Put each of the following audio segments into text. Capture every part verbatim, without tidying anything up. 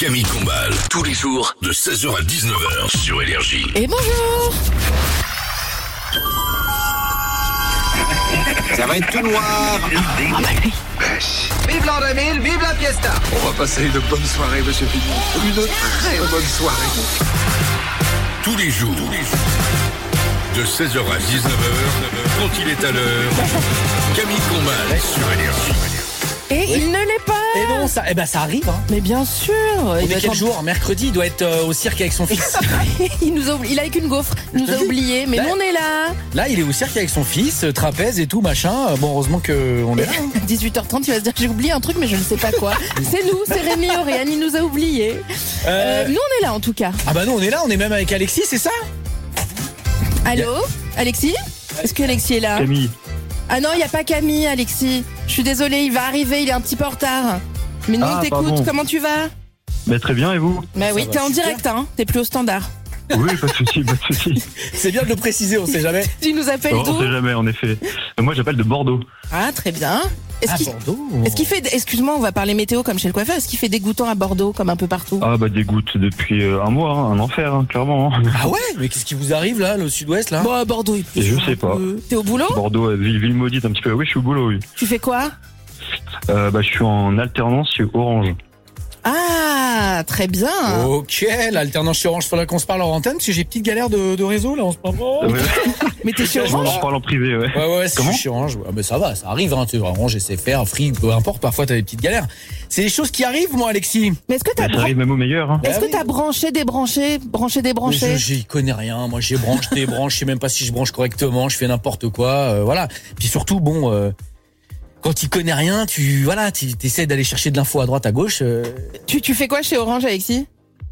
Camille Combal, tous les jours de seize heures à dix-neuf heures sur Énergie. Et bonjour. Ça va être tout noir. Ah bah oui. Vive l'an deux mille, vive la fiesta. On va passer une bonne soirée, monsieur Pignon. Une très bonne soirée. Tous les jours, tous les jours, de seize heures à dix-neuf heures, quand il est à l'heure, Camille Combal sur Énergie. Et oui. Il ne l'est pas. Et non, ça, eh ben ça arrive. Hein. Mais bien sûr. On il est quel en... jour ? Mercredi, il doit être euh, au cirque avec son fils. il nous a oublié, il a avec une gaufre. Il nous a oublié, mais là, nous on est là. Là, il est au cirque avec son fils, trapèze et tout machin. Bon, heureusement que on est là. dix-huit heures trente, il va se dire j'ai oublié un truc, mais je ne sais pas quoi. C'est nous, c'est Rémi Oriane, il nous a oublié. Euh... Euh, nous on est là en tout cas. Ah bah nous on est là, on est même avec Alexis, c'est ça ? Allô, Alexis ? Est-ce que Alexis est là ? Camille. Ah non, il n'y a pas Camille, Alexis. Je suis désolée, il va arriver, il est un petit peu en retard. Mais nous, ah, on t'écoute. pardon. Comment tu vas ? Bah, très bien, et vous ? Bah oui, va, t'es en super. direct, hein. T'es plus au standard. Oui, pas de souci, pas de souci. C'est bien de le préciser, on sait jamais. Tu nous appelles Oh, d'où ? on sait jamais, en effet. Euh, Moi, j'appelle de Bordeaux. Ah, très bien. Est-ce Ah, qu'il... Bordeaux. Est-ce qu'il fait, excuse-moi, on va parler météo comme chez le coiffeur. Est-ce qu'il fait dégoûtant à Bordeaux comme un peu partout ? Ah bah des gouttes depuis euh, un mois, hein, un enfer, hein, clairement. Hein. Ah ouais ? Mais qu'est-ce qui vous arrive là, le sud-ouest là ? Bon, à Bordeaux, il pleut. Je sais pas. T'es au boulot ? Bordeaux, euh, ville, ville maudite un petit peu. Oui, je suis au boulot, oui. Tu fais quoi ? Euh, bah je suis en alternance chez Orange. Ah, très bien. Ok, l'alternance chez Orange, faudra qu'on se parle en antenne parce que j'ai petite galère de, de réseau là en ce moment. Ouais. Mais t'es chez On Orange ? en parle en privé, ouais. Ouais, ouais, si Comment je suis chez Orange. Ah, mais ça va, ça arrive, hein. Tu vois, Orange, S F R, Free, peu importe, parfois t'as des petites galères. C'est des choses qui arrivent, moi, Alexis. Mais est-ce que t'as, Bah, ça bran... arrive même au meilleur. Hein. est-ce Bah que oui. t'as branché, débranché, branché, débranché ? Je, j'y connais rien. Moi, j'ai branche, débranche, je sais même pas si je branche correctement, je fais n'importe quoi, euh, voilà. Puis surtout, bon, euh, quand tu connais rien, tu, voilà, tu essaies d'aller chercher de l'info à droite, à gauche. Euh... Tu, tu fais quoi chez Orange, Alexis ?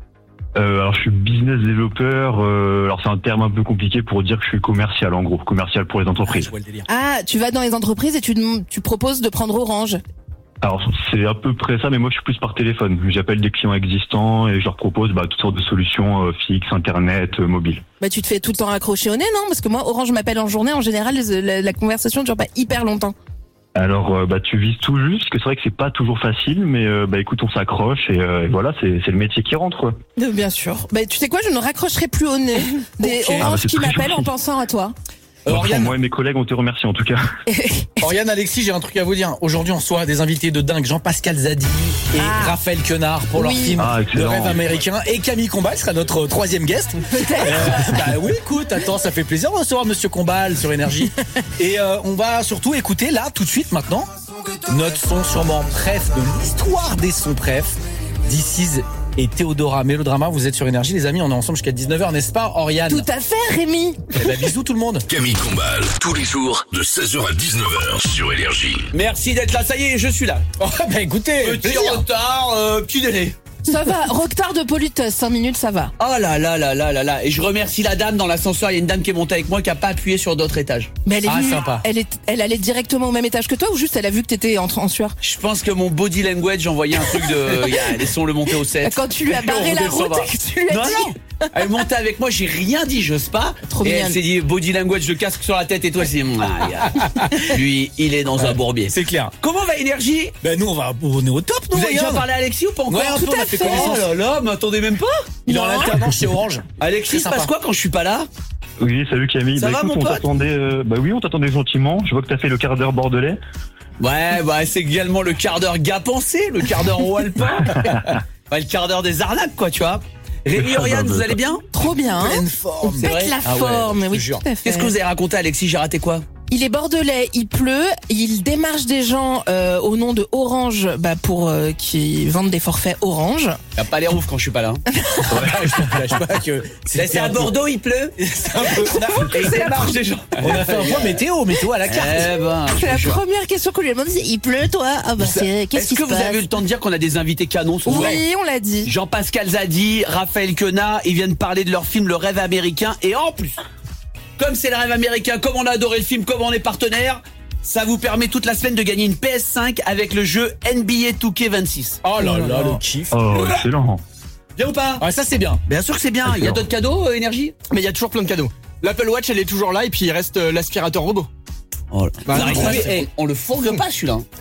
Euh, alors je suis business développeur. Euh, alors c'est un terme un peu compliqué pour dire que je suis commercial en gros, commercial pour les Ah, entreprises. je vois le délire. Ah, tu vas dans les entreprises et tu, tu proposes de prendre Orange. Alors c'est à peu près ça, mais moi je suis plus par téléphone. J'appelle des clients existants et je leur propose bah, toutes sortes de solutions euh, fixes, internet, euh, mobile. Bah tu te fais tout le temps accrocher au nez, non ? Parce que moi, Orange m'appelle en journée, en général, la, la conversation ne dure pas hyper longtemps. Alors euh, bah tu vises tout juste, parce que c'est vrai que c'est pas toujours facile, mais euh, bah écoute, on s'accroche et, euh, et voilà, c'est c'est le métier qui rentre. Quoi. Euh, Bien sûr. Bah tu sais quoi, je ne raccrocherai plus au nez des Ok. Orange Ah, bah, c'est qui très m'appellent en gentil. pensant à toi. Euh, Enfin, Oriane, moi et mes collègues, on te remercie en tout cas. Oriane, Alexis, j'ai un truc à vous dire. Aujourd'hui, on reçoit des invités de dingue, Jean-Pascal Zadi et Ah. Raphaël Quenard pour leur Oui. film Ah, Le excellent. Rêve américain. Et Camille Combal sera notre troisième guest. Peut-être. Euh, bah oui, écoute, attends, ça fait plaisir de recevoir Monsieur Combal sur Énergie. Et euh, on va surtout écouter là, tout de suite, maintenant, notre son sûrement préf de l'histoire des sons préf. This is et Théodora Mélodrama. Vous êtes sur Énergie, les amis. On est ensemble jusqu'à dix-neuf heures, n'est-ce pas, Oriane ? Tout à fait, Rémi. Eh ben, bisous tout le monde. Camille Combal, tous les jours de seize heures à dix-neuf heures sur Énergie. Merci d'être là, ça y est, je suis là. Oh, bah écoutez, Petit plaisir. retard, euh, petit délai. Ça va, retard de politesse, cinq minutes, ça va. Oh là là là là là là. Et je remercie la dame dans l'ascenseur, il y a une dame qui est montée avec moi qui a pas appuyé sur d'autres étages. Mais elle est Ah, venue, sympa. Elle, est, elle allait directement au même étage que toi ou juste elle a vu que t'étais en, en sueur ? Je pense que mon body language envoyait un truc de yeah, laissons-le monter au sept. Quand tu lui as barré On la redescendra. route et que tu lui as Non, dit... non. Elle est montée avec moi, j'ai rien dit, j'ose pas. Trop et mignonne. elle s'est dit body language, le casque sur la tête et toi, c'est ah, yeah. Lui, il est dans un bourbier. C'est clair. Comment va Énergie? Ben nous, on va, on est au top, nous, Vous avez déjà regarde. parlé à Alexis ou pas encore? Ouais, un peu, Tout on à a fait fait. connaissance. Oh là là, mais attendez même pas. Il est en Non. alternance chez Orange. Alexis, Très il se passe sympa. quoi quand je suis pas là? Oui, salut Camille. Ça bah va, écoute, mon on pote t'attendait. Euh, bah oui, on t'attendait gentiment. Je vois que t'as fait le quart d'heure bordelais. Ouais, bah c'est également le quart d'heure gars pensé, le quart d'heure Walpin. Ouais, le quart d'heure des arnaques, quoi, tu vois. Rémi, Oriane, vous allez bien? Trop bien, hein ? Pleine forme. Pète vrai la Ah ouais, forme, je te oui, jure. tout à fait. Qu'est-ce que vous avez raconté, Alexis? J'ai raté quoi? Il est bordelais, il pleut, il démarche des gens euh, au nom de Orange bah, pour euh, qui vendent des forfaits Orange. Y'a pas l'air ouf quand je suis pas là. Hein. Ouais, je te cache pas que C'est à un peu- Bordeaux, il pleut. C'est un peu- on, a, Et il démarche des gens. on a fait un point météo, météo à la carte. Eh ben, C'est la je te jure. première question qu'on lui a demandé, c'est il pleut toi ? Ah bah c'est qu'est-ce Est-ce qui que se vous passe ? avez eu le temps de dire qu'on a des invités canons ce soir? Oui, on l'a dit. Jean-Pascal Zadi, Raphaël Quenard, ils viennent parler de leur film Le Rêve américain. Et en plus, comme c'est le rêve américain, comme on a adoré le film, comme on est partenaire, ça vous permet toute la semaine de gagner une P S cinq avec le jeu N B A deux K vingt-six. Oh là là, le kiff. Oh, excellent. Bien ou pas? Ouais, ça c'est bien. Bien sûr que c'est bien. Il y a Excellent. d'autres cadeaux, euh, Énergie? Mais il y a toujours plein de cadeaux. L'Apple Watch, elle est toujours là et puis il reste euh, l'aspirateur robot. Oh, Bah, vous arrivez ça, pas, c'est eh, on le fourgue pas celui-là. Ah bon ?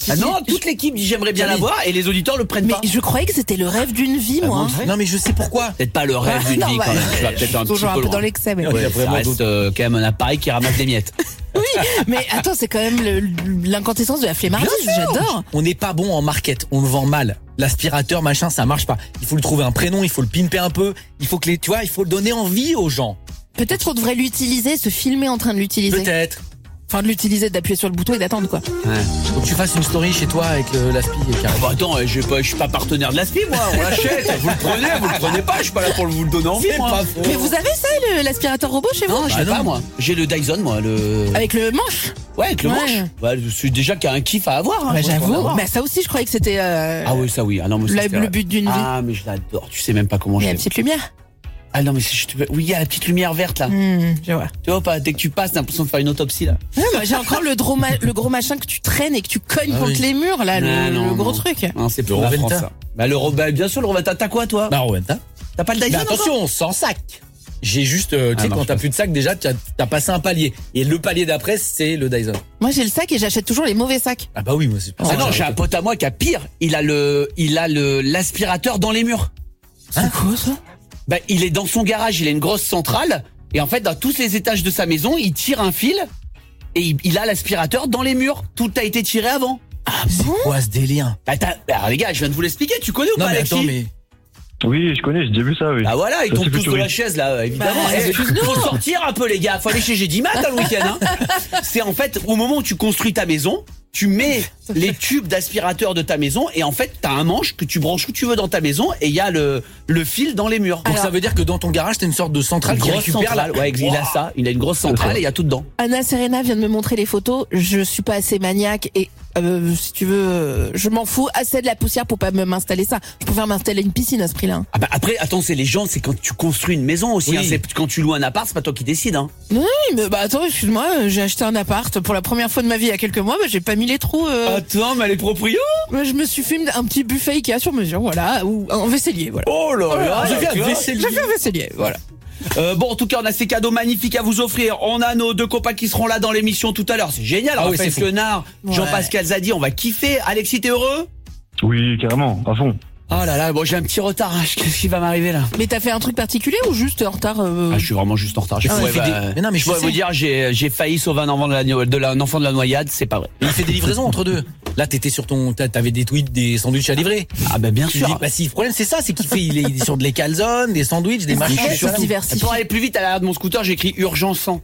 Ah non, toute l'équipe dit j'aimerais bien Allez. l'avoir et les auditeurs le prennent Mais pas. je croyais que c'était le rêve d'une vie, moi. bon, Non mais je sais pourquoi. Peut-être pas le rêve d'une Non, vie bah, quand même. Tu vas je peut-être suis un petit toujours un peu peu dans loin. l'excès, mais Ouais. Ouais, Il y a ça vraiment reste d'autres. euh, quand même un appareil qui ramasse des miettes. oui. Mais attends, c'est quand même le- l'inquintessence de la flemmardise. J'adore. On n'est pas bon en market, on le vend mal. L'aspirateur, machin, ça marche pas. Il faut lui trouver un prénom, il faut le pimper un peu. Il faut que les, tu vois, il faut le donner envie aux gens. Peut-être qu'on devrait l'utiliser, se filmer en train de l'utiliser. Peut-être. Enfin, de l'utiliser, d'appuyer sur le bouton et d'attendre, quoi. Faut que tu fasses une story chez toi avec le- l'aspi et carré. Bah attends, euh, j'ai pas, je suis pas partenaire de l'Aspi moi, on l'achète. Vous le prenez, vous le prenez pas, je suis pas là pour vous le donner envie C'est moi. pas faux. Mais vous avez ça, le- l'aspirateur robot chez vous? Non, je sais Bah pas non. moi. J'ai le Dyson moi, le. Avec le manche? Ouais, avec le Ouais. manche. Ouais, je suis déjà qu'il y a un kiff à avoir. hein. Bah, Faut en j'avoue. avoir. Bah, ça aussi, je croyais que c'était euh, Ah oui, ça oui. Ah non, mais ça, la- c'était- le but d'une vie. Ah mais je l'adore. Tu sais même pas comment Il y je a l'aime. une petite lumière. Ah non mais c'est- je te... oui, il y a la petite lumière verte là. Hmm, je vois. Tu vois pas, dès que tu passes, t'as l'impression de faire une autopsie là. Ouais, moi, j'ai encore le gros, ma- le gros machin que tu traînes et que tu cognes Ah contre oui. les murs, là, le, Ah, non, le gros non. truc. Non, c'est Le pour la Roventa. France ça. Bah le Ro- bah, bien sûr le Roventa, t'as quoi toi? Bah Rowan, t'as. T'as pas le Dyson Mais encore attention, sans sac. J'ai juste, euh, tu Ah sais, non, quand je t'as passe. plus de sac, déjà, tu as, t'as passé un palier. Et le palier d'après, c'est le Dyson. Moi, j'ai le sac et j'achète toujours les mauvais sacs. Ah bah oui, moi c'est pas Ah ça. non, j'ai un pote à moi qui a pire. Il a le, il a le l'aspirateur dans les murs. C'est quoi, ça? Bah, il est dans son garage, il a une grosse centrale, et en fait, dans tous les étages de sa maison, il tire un fil, et il, il a l'aspirateur dans les murs. Tout a été tiré avant. Ah bon? Quoi ce délire? Bah, t'as- bah, les gars, je viens de vous l'expliquer, tu connais ou Non pas, mais Alexis? attends, mais. Oui, je connais, j'ai déjà vu ça, oui. Bah voilà, ils Ça, tombent c'est tous plutôt de la oui. chaise là, évidemment. Bah, Eh, excuse-nous. faut sortir un peu les gars, faut aller chez Gédimat hein, le week-end. Hein. C'est en fait, au moment où tu construis ta maison, tu mets les tubes d'aspirateur de ta maison et en fait, t'as un manche que tu branches où tu veux dans ta maison et il y a le, le fil dans les murs. Donc Alors- ça veut dire que dans ton garage, t'as une sorte de centrale Une qui grosse récupère centrale, la... ouais, il a ça, il a une grosse centrale et il y a tout dedans. Anna Serena vient de me montrer les photos. Je suis pas assez maniaque et euh, si tu veux, euh, je m'en fous assez de la poussière pour pas me m'installer ça. Je préfère m'installer une piscine à ce prix-là. Ah bah après, attends, c'est les gens, c'est quand tu construis une maison aussi. Oui. Hein, c'est quand tu loues un appart, c'est pas toi qui décides. Hein. Oui, mais bah attends, excuse-moi, euh, j'ai acheté un appart pour la première fois de ma vie il y a quelques mois. Bah, j'ai pas mis les trous. Euh, Attends, mais elle est proprio. Moi, je me suis fait un petit buffet Ikea sur mesure, voilà, ou un vaisselier, voilà. Oh là là, J'ai fait un tu vois. vaisselier. J'ai fait un vaisselier, voilà. Euh, bon, en tout cas, on a ces cadeaux magnifiques à vous offrir. On a nos deux copains qui seront là dans l'émission tout à l'heure. C'est génial. Ah oui, Raphaël c'est fou. Quenard, Ouais. Jean-Pascal Zadi, on va kiffer. Alexis, t'es heureux? Oui, carrément, à fond. Oh là là, bon, j'ai un petit retard. hein. Qu'est-ce qui va m'arriver là? Mais t'as fait un truc particulier ou juste en retard euh... Ah, je suis vraiment juste en retard. Je Ah, pourrais, il fait bah, des- Mais non, mais je je pourrais sais. vous dire, j'ai, j'ai failli sauver un enfant de la, de la- un enfant de la noyade. C'est pas vrai. Il fait des livraisons entre deux. Là, t'étais sur ton, t'a- t'avais des tweets, des sandwichs à livrer. Ah bah bien Tu sûr. dis, bah si, le problème c'est ça, c'est qu'il fait, il est, il est sur de les calzones, des sandwichs, des machins. Ouais, des c'est choses. diversifié. Pour aller plus vite, à l'arrière de mon scooter, j'ai écrit urgence cent.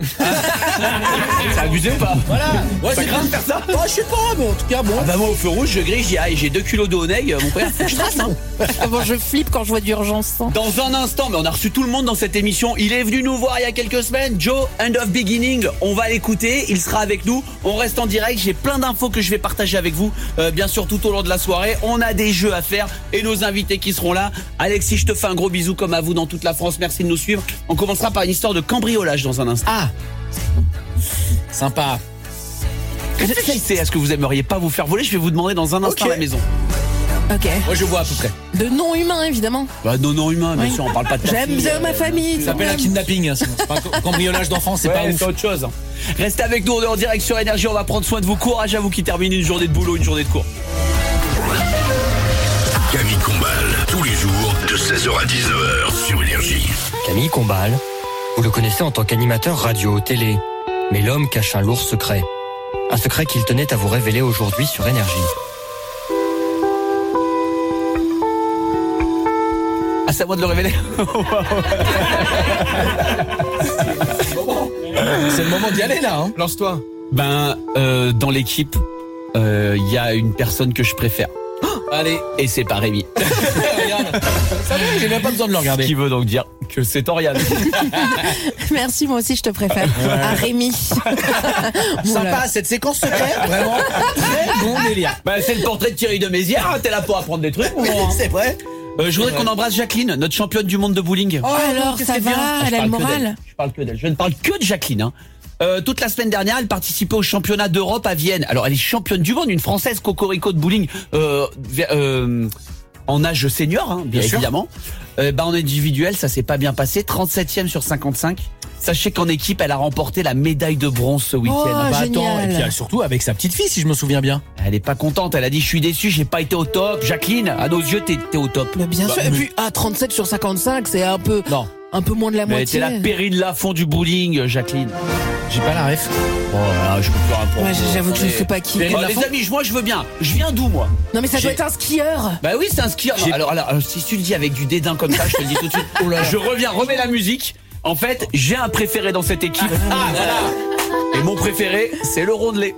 C'est abusé ou pas? Voilà. Ouais, Ça c'est craint de faire ça? Oh, je sais pas, mais en tout cas, bon. Ah bah moi au feu rouge, je grille, je dis ah j'ai deux kilos de Honeg, mon père, faut que je trace hein. Comment je flippe quand je vois d'urgence cent. Dans un instant, mais on a reçu tout le monde dans cette émission. Il est venu nous voir il y a quelques semaines. Joe, End of Beginning. On va l'écouter. Il sera avec nous. On reste en direct. J'ai plein d'infos que je vais partager avec vous. Euh, bien sûr, tout au long de la soirée. On a des jeux à faire et nos invités qui seront là. Alexis, je te fais un gros bisou comme à vous dans toute la France. Merci de nous suivre. On commencera par une histoire de cambriolage dans un instant. Ah. Sympa. Réfléchissez, est-ce que vous aimeriez pas vous faire voler? Je vais vous demander dans un instant Ok. à la maison. Ok. Moi, je vois à peu près. De non humain évidemment. Bah non, non humain, bien Oui. sûr. On parle pas de ta J'aime fille, bien euh, ma famille. Ça s'appelle un kidnapping, hein, sinon. C'est pas un cambriolage d'enfants, c'est Ouais, pas ouf. c'est autre chose. Restez avec nous, on est en direct sur Énergie, on va prendre soin de vous. Courage à vous qui terminez une journée de boulot, une journée de cours. Camille Combal, tous les jours de seize heures à dix-neuf heures sur Énergie. Camille Combal, vous le connaissez en tant qu'animateur radio-télé. Mais l'homme cache un lourd secret. Un secret qu'il tenait à vous révéler aujourd'hui sur Énergie. Ah, c'est à moi de le révéler. C'est le moment d'y aller, là, hein. Lance-toi. Ben, euh, dans l'équipe, il euh, y a une personne que je préfère. Allez. Et c'est pas Rémi. Regarde. Ça va, j'ai même pas besoin de le Ce regarder. qui veut donc dire que c'est Oriane. Merci, moi aussi je te préfère. À Rémi. Voilà. Sympa, cette séquence secrète, vraiment. Très bon délire. Ben, c'est le portrait de Thierry de Mézières. T'es là pour apprendre des trucs. C'est vrai. Euh, je voudrais qu'on embrasse Jacqueline, notre championne du monde de bowling. Oh, Alors qu'est-ce ça que c'est va, bien. Ah, je elle a le parle que moral. d'elle. Je parle que d'elle. Je ne parle que de Jacqueline. Hein. Euh, toute la semaine dernière, elle participait au championnat d'Europe à Vienne. Alors, elle est championne du monde, une Française cocorico de bowling euh, euh, en âge senior, hein, bien, Bien sûr. évidemment. Euh, bah, en individuel, ça s'est pas bien passé. trente-septième sur cinquante-cinq. Sachez qu'en équipe, elle a remporté la médaille de bronze ce week-end. Oh, Bah génial. attends, et puis euh, surtout avec sa petite fille, si je me souviens bien. Elle est pas contente, elle a dit je suis déçue, j'ai pas été au top. Jacqueline, à nos yeux, t'es, t'es au top. Mais bien Bah, sûr. Et mais- puis, ah, trente-sept sur cinquante-cinq, c'est un peu, Non, un peu moins de la Mais t'es moitié. la Perrine Lafont du bowling, Jacqueline. j'ai pas la ref. Oh là là, je peux plus rien pour Ouais, vous. j'avoue que je Attendez. sais pas qui. Perrine Oh, les Lafont. amis, moi je veux bien. Je viens d'où moi? Non, mais ça doit J'ai- être un skieur. Bah oui, c'est un skieur. Non, J'ai- alors, alors, alors, si tu le dis avec du dédain comme ça, je te le dis tout de suite. Je reviens, remets la musique. En fait, j'ai un préféré dans cette équipe. Ah, voilà. Et mon préféré, c'est le rondelet.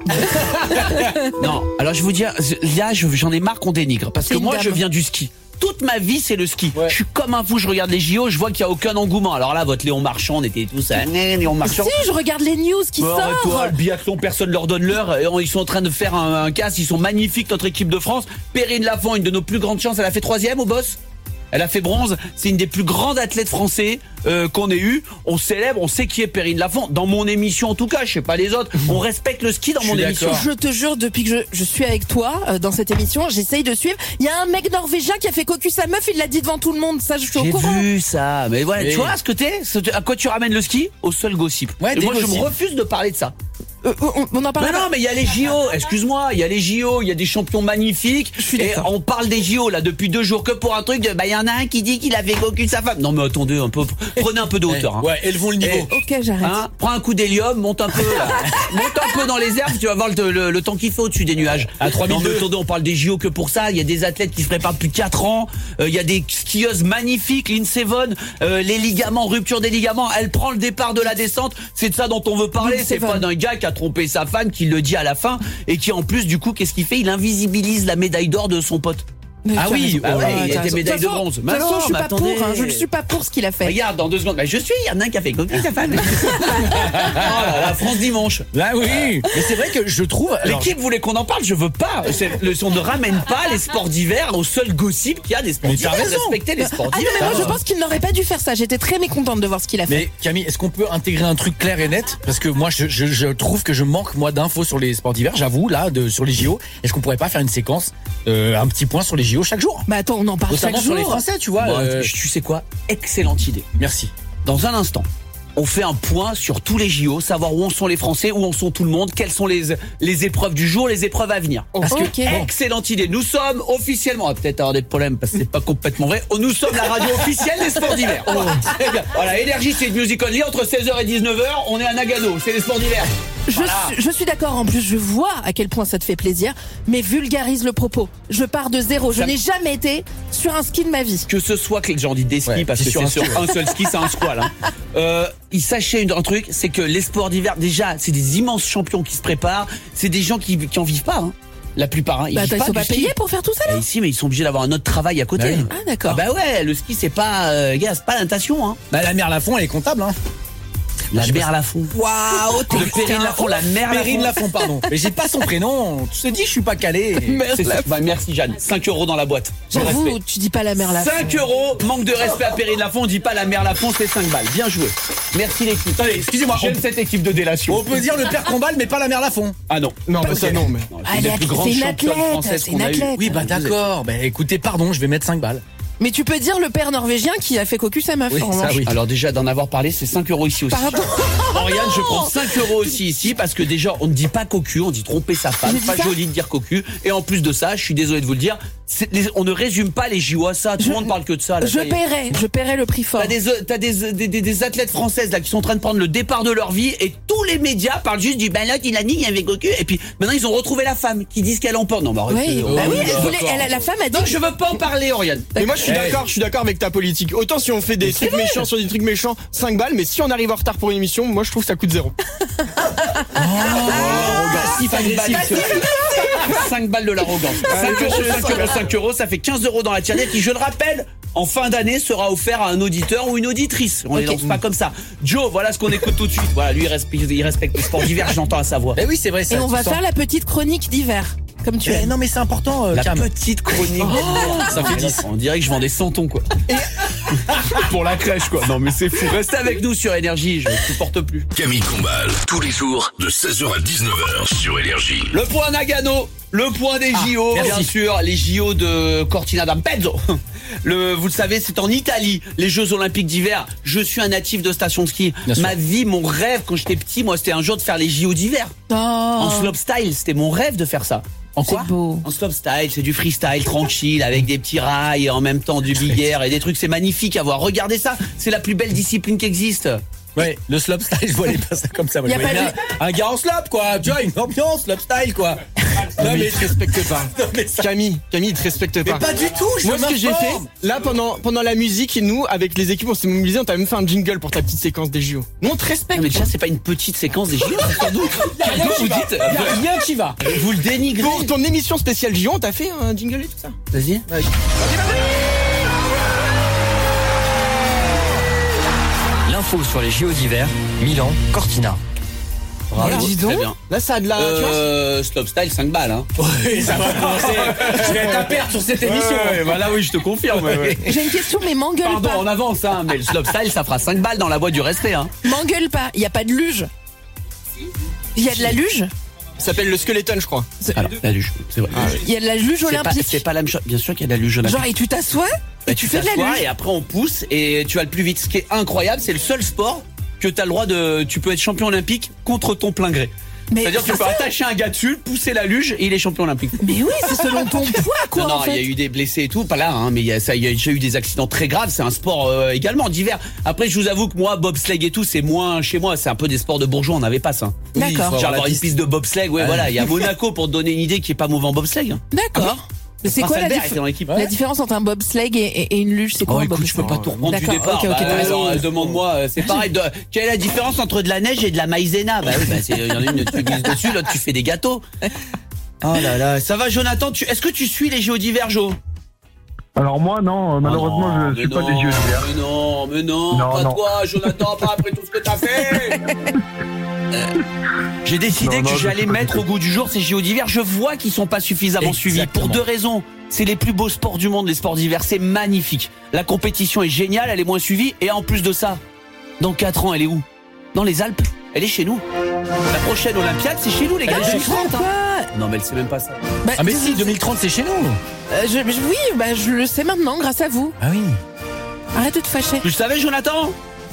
Non, alors je vous dis, là, je- j'en ai marre qu'on dénigre. Parce C'est que une moi, dame. je viens du ski. Toute ma vie, c'est le ski. Ouais. Je suis comme un fou, je regarde les J O, je vois qu'il n'y a aucun engouement. Alors là, votre Léon Marchand, on était tous à Léon Marchand. Si, je regarde les news qui Bon, arrête-toi, sortent. le biathlon, personne leur donne l'heure. Et Ils sont en train de faire un, un casse, ils sont magnifiques, notre équipe de France. Perrine Lafont, une de nos plus grandes chances, elle a fait troisième au boss. Elle a fait bronze. C'est une des plus grandes athlètes français euh, qu'on ait eu. On célèbre, on sait qui est Perrine Lafont. Dans mon émission, en tout cas, je sais pas les autres. On respecte le ski dans Je mon suis émission. d'accord. Je te jure, depuis que je, je suis avec toi euh, dans cette émission, j'essaye de suivre. Il y a un mec norvégien qui a fait cocu sa meuf, il l'a dit devant tout le monde. Ça, je suis au J'ai courant. vu ça, mais voilà, Oui. tu vois ce que t'es, ce- à quoi tu ramènes le ski? Au seul gossip. Ouais, Et des moi, je me gossips. refuse de parler de ça. Euh, on, on en parle Mais pas. non, mais il y a les J O, excuse-moi, il y a les J O, il y a des champions magnifiques. Je suis et d'accord. on parle des J O là depuis deux jours que pour un truc de, bah il y en a un qui dit qu'il avait cocu sa femme. Non mais attendez un peu, prenez un peu de hauteur. Hein. Ouais, élevons le niveau. Eh, Ok, j'arrête. Hein, prends un coup d'hélium, monte un peu là. monte un peu dans les airs, tu vas voir le, le- le temps qu'il faut au-dessus des nuages. À trois mille Non, mais deux. attendez, on parle des J O que pour ça, il y a des athlètes qui se préparent depuis quatre ans, Euh, il y a des skieuses magnifiques, Lindsey Vonn, euh, les ligaments, rupture des ligaments, elle prend le départ de la descente, c'est de ça dont on veut parler, Lindsey c'est pas Vonn. d'un gars qui a trompé sa femme, qui le dit à la fin, et qui en plus du coup, qu'est-ce qu'il fait? Il invisibilise la médaille d'or de son pote. Mais Ah tu as oui, raison. ah ouais, il y a t'as des raison. médailles toute de façon- bronze. De Mais toute façon, non, je suis mais pas attendez. pour. Hein, je ne suis pas pour ce qu'il a fait. Regarde, dans deux secondes, bah, je suis, il y en a un qui a fait cocu sa femme. oh là là, France Dimanche. Bah oui, mais c'est vrai que je trouve. alors, L'équipe voulait qu'on en parle, je veux pas. C'est- le- on ne ramène pas les sports d'hiver au seul gossip qu'il y a des sports Mais t'as d'hiver. raison. Respectez les sports Ah non, d'hiver. mais moi je pense qu'il n'aurait pas dû faire ça. J'étais très mécontente de voir ce qu'il a fait. Mais Camille, est-ce qu'on peut intégrer un truc clair et net? Parce que moi, je, je, je trouve que je manque moi d'infos sur les sports d'hiver. J'avoue, là, de, sur les J O. Est-ce qu'on pourrait pas faire une séquence, euh, un petit point sur les J O chaque jour? Bah attends, on en parle Notamment chaque sur les jour. Français, tu vois. Bon, euh, tu sais quoi? Excellente idée. Merci. Dans un instant, on fait un point sur tous les J O, savoir où en sont les Français, où en sont tout le monde, quelles sont les, les épreuves du jour, les épreuves à venir. Parce que- Ok. Excellente idée. Nous sommes officiellement, on va peut-être avoir des problèmes parce que c'est pas complètement vrai. Oh, nous sommes la radio officielle des sports d'hiver. Très bien. Voilà, Énergie, c'est Music Only entre seize heures et dix-neuf heures. On est à Nagano, c'est les sports d'hiver. Je, Voilà. suis, je suis d'accord, en plus je vois à quel point ça te fait plaisir, mais vulgarise le propos. Je pars de zéro, je Ça- n'ai jamais été sur un ski de ma vie. Que ce soit que les gens disent des skis, Ouais, parce c'est que sur c'est un sur ski, un seul ski, c'est un squal. Hein. Euh, il sachez une- un truc, c'est que les sports d'hiver, déjà, c'est des immenses champions qui se préparent. C'est des gens qui, qui en vivent pas, hein. La plupart, hein. Ils Bah vivent attends, ils pas sont du pas ski. payés pour faire tout ça là Bah, ici, mais ils sont obligés d'avoir un autre travail à côté. Bah oui. Ah d'accord. Ah bah ouais, le ski c'est pas, euh, gars, c'est pas la natation, hein. Bah, la mère Lafont, elle est comptable, hein. La mère Lafont. Waouh, Le Perrine Lafont, la mère Perrine Lafont. Lafont, pardon. Mais j'ai pas son prénom. Tu te dis, je suis pas calé. C'est ça. Bah, merci Jeanne. cinq euros dans la boîte. Respect. J'avoue, tu dis pas la mère là. cinq euros, manque de respect à Perrine Lafont, on dit pas la mère Lafont, c'est cinq balles. Bien joué. Merci l'équipe. Attendez, excusez-moi. J'aime On, cette équipe de délation. on peut dire le père Combal, mais pas la mère Lafont. Ah non. Non, bah ça non, mais. Non, Ah, une des elle est- plus grandes c'est une championnes athlète, françaises c'est qu'on une a eues. athlète. Oui, bah d'accord. Bah écoutez, pardon, je vais mettre cinq balles. Mais tu peux dire le père norvégien qui a fait cocu sa meuf. Oui, en ça, revanche. oui. Alors déjà d'en avoir parlé, c'est cinq euros ici aussi. Pardon. Oriane, je prends cinq euros aussi ici parce que déjà on ne dit pas cocu, on dit tromper sa femme, Je dis pas ça joli de dire cocu. Et en plus de ça, je suis désolé de vous le dire, c'est- les- on ne résume pas les J O à ça. Tout Je- le monde parle que de ça. Là, Je ça y est. paierai, je paierai le prix fort. T'as des, t'as des, des, des, des athlètes françaises là qui sont en train de prendre le départ de leur vie et tous les médias parlent juste du ben là il a dit il y avait cocu et puis maintenant ils ont retrouvé la femme qui disent qu'elle emporte. Non mais arrêtez. Oui, oh, bah oui, je elle suis voulait, d'accord. elle, la femme a dit. Donc je veux pas en parler Oriane. Mais moi je suis Hey. d'accord, je suis d'accord avec ta politique. Autant si on fait des trucs méchants sur des trucs méchants, cinq balles, mais si on arrive en retard pour une émission, moi je trouve que ça coûte zéro. cinq balles, cinq balles de l'arrogance. cinq euros, cinq euros, cinq euros, ça fait quinze euros dans la tirelire qui, je le rappelle, en fin d'année sera offert à un auditeur ou une auditrice. On les Ok. lance pas comme ça. Joe, voilà ce qu'on écoute tout de suite. Voilà, lui il respecte, il respecte le sport d'hiver, j'entends à sa voix. Eh oui, c'est vrai. Ça, Et on tu va sens. faire la petite chronique d'hiver, comme tu Eh, aimes. non, mais c'est important, euh, La Cam. petite chronique. Ça fait dix. On dirait que je vends des santons quoi. Pour la crèche, quoi. Non, mais c'est fou. Restez avec nous sur Énergie, je ne supporte plus. Camille Combal, tous les jours, de seize heures à dix-neuf heures sur Énergie. Le point Nagano, le point des J O, merci. bien sûr, les J O de Cortina d'Ampezzo. Le, vous le savez, c'est en Italie, les Jeux Olympiques d'hiver. Je suis un natif de station de ski. Bien sûr. Ma vie, mon rêve, quand j'étais petit, moi, c'était un jour de faire les J O d'hiver. Oh, En slopestyle, c'était mon rêve de faire ça. En quoi c'est beau. En slopestyle, c'est du freestyle tranquille avec des petits rails et en même temps du big air et des trucs, c'est magnifique à voir. Regardez ça, c'est la plus belle discipline qui existe. Ouais, le slopestyle, je voyais pas ça comme ça. Moi, Y je a voyais pas bien un gars en slop, quoi. Tu vois, une ambiance slopestyle, quoi. Non, mais il te respecte pas. Non, mais ça- Camille, Camille, il te respecte pas. Mais pas du tout, je Moi, ce que j'ai fait, m'informe. là, pendant, pendant la musique, nous, avec les équipes, on s'est mobilisés, on t'a même fait un jingle pour ta petite séquence des J O. Nous, on te Non, respecte. mais déjà, c'est pas une petite séquence des J O, c'est sans doute. Y a rien Vous qui va. dites, Y a rien qui va. vous le dénigrez. Pour ton émission spéciale J O, on t'a fait un jingle et tout ça. Vas-y. L'info sur les J O d'hiver, Milan, Cortina. Bravo, Dis donc. très bien. Là, ça a de la. tu vois, Euh, slopestyle, cinq balles, hein. Oui, ça va commencer. Je vais être à perdre sur cette émission. Ouais, bah là, oui, je te confirme. ouais, ouais. J'ai une question, mais m'engueule Pardon, pas. on avance, hein, mais le slopestyle, ça fera cinq balles dans la voie du respect, hein. M'engueule pas. Il y a pas de luge. Il y a de la luge. ça s'appelle le skeleton, je crois. Alors, la luge, c'est vrai. Il y a de la luge C'est pas, olympique. c'est pas la même chose. Bien sûr qu'il y a de la luge olympique. Genre, et tu t'assois Bah, et tu fais de la t'assois luge. et après on pousse et tu vas le plus vite. Ce qui est incroyable, c'est le seul sport que tu as le droit de. Tu peux être champion olympique contre ton plein gré. Mais C'est-à-dire que tu c'est peux ça. attacher un gars dessus, pousser la luge et il est champion olympique. Mais oui, c'est selon ton poids, quoi, non, non, en il fait. y a eu des blessés et tout, pas là, hein, mais il y a, ça, il y a déjà eu des accidents très graves. C'est un sport euh, également d'hiver. Après, je vous avoue que moi, bobsleigh et tout, c'est moins chez moi. C'est un peu des sports de bourgeois, on n'avait pas ça. D'accord. Genre avoir une piste de bobsleigh, ouais, voilà. Il y a Monaco pour te donner une idée qui est pas mauvais en bobsleigh. D'accord. Mais c'est quoi la, Raphaël Bert dif- était dans l'équipe. la différence entre un bobsleigh et, et- et une luge? C'est quoi Oh un écoute, je peux bobsleigh pas tout reprendre du D'accord, départ. ok, ok, Bah, t'as raison. alors, demande-moi, euh, c'est pareil. De, quelle est la différence entre de la neige et de la maïzena? Bah oui, bah c'est, il y en a une, tu glisses dessus, l'autre tu fais des gâteaux. Oh là là, ça va Jonathan, tu, est-ce que tu suis les J O d'hiver, Jo? Alors moi, non, euh, malheureusement, Oh non, je suis mais pas non, des yeux d'hiver. Mais non, mais non, Non, pas non. toi, Jonathan, pas après tout ce que t'as fait. Euh, J'ai décidé Non, non, que je j'allais suis pas mettre du au goût du jour ces J O d'hiver. Je vois qu'ils sont pas suffisamment suivis Exactement. pour deux raisons. C'est les plus beaux sports du monde, les sports d'hiver. C'est magnifique. La compétition est géniale, elle est moins suivie. Et en plus de ça, dans quatre ans, elle est où? Dans les Alpes. Elle est chez nous. La prochaine Olympiade, c'est chez nous, les gars. Ah, je deux mille trente, crois hein. pas. Non, mais elle sait même pas ça. Bah, Ah mais si, deux mille trente c'est chez nous. euh, je- je- oui, bah, je le sais maintenant, grâce à vous. Ah oui. Arrête de te fâcher. Tu le savais, Jonathan?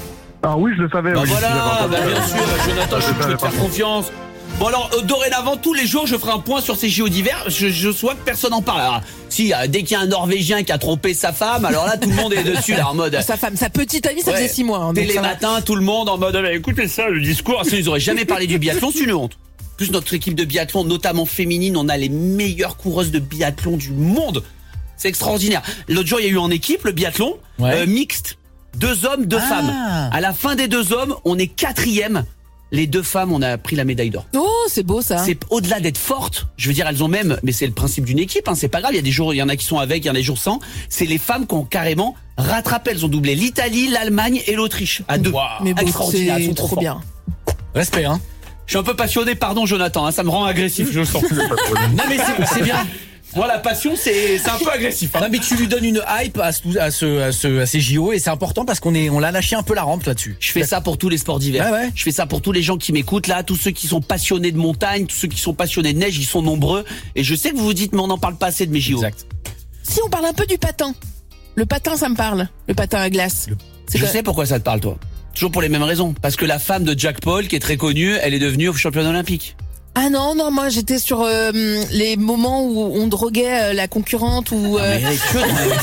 Ah oui, je le savais. Bah oui, voilà, j'avais entendu. bah bien sûr, Jonathan, je peux te faire confiance. Bon alors, euh, dorénavant, tous les jours, je ferai un point sur ces J O d'hiver. Je, je vois que personne n'en parle. Alors, si, euh, dès qu'il y a un Norvégien qui a trompé sa femme, alors là, tout le monde est dessus, là, en mode... Sa femme, sa petite amie, ça Ouais. faisait six mois. hein, donc Télé ça va. matin, tout le monde en mode, ah, bah, écoutez ça, le discours, sinon ils auraient jamais parlé du biathlon, c'est une honte. En plus, notre équipe de biathlon, notamment féminine, on a les meilleures coureuses de biathlon du monde. C'est extraordinaire. L'autre jour, il y a eu en équipe le biathlon, Ouais. euh, mixte. Deux hommes, deux Ah. femmes. À la fin des deux hommes, on est quatrième. Les deux femmes, on a pris la médaille d'or. Oh, c'est beau ça. C'est au-delà d'être fortes. Je veux dire, elles ont même, mais c'est le principe d'une équipe, hein, c'est pas grave. Il y a des jours, il y en a qui sont avec, il y en a des jours sans. C'est les femmes qui ont carrément rattrapé. Elles ont doublé l'Italie, l'Allemagne et l'Autriche à deux. Mais bon, Extraordinaire, elles c'est sont trop fortes. bien. Respect hein. Je suis un peu passionné, pardon Jonathan, hein, ça me rend agressif, je le sens. Non mais c'est c'est bien. Moi la passion c'est c'est un peu agressif. hein. Non mais tu lui donnes une hype à, ce, à, ce, à, ce, à ces J O et c'est important parce qu'on est on l'a lâché un peu la rampe là-dessus. Je fais ça pour tous les sports d'hiver. Ouais, ouais. Je fais ça pour tous les gens qui m'écoutent là, tous ceux qui sont passionnés de montagne, tous ceux qui sont passionnés de neige, ils sont nombreux. Et je sais que vous vous dites mais on n'en parle pas assez de mes J O. Exact. Si on parle un peu du patin. Le patin, ça me parle. Le patin à glace. C'est Je quoi- sais pourquoi ça te parle toi. Toujours pour les mêmes raisons. Parce que la femme de Jack Paul, qui est très connue, elle est devenue championne olympique. Ah non, non, moi j'étais sur euh, les moments où on droguait euh, la concurrente ou... euh, Mais elle est que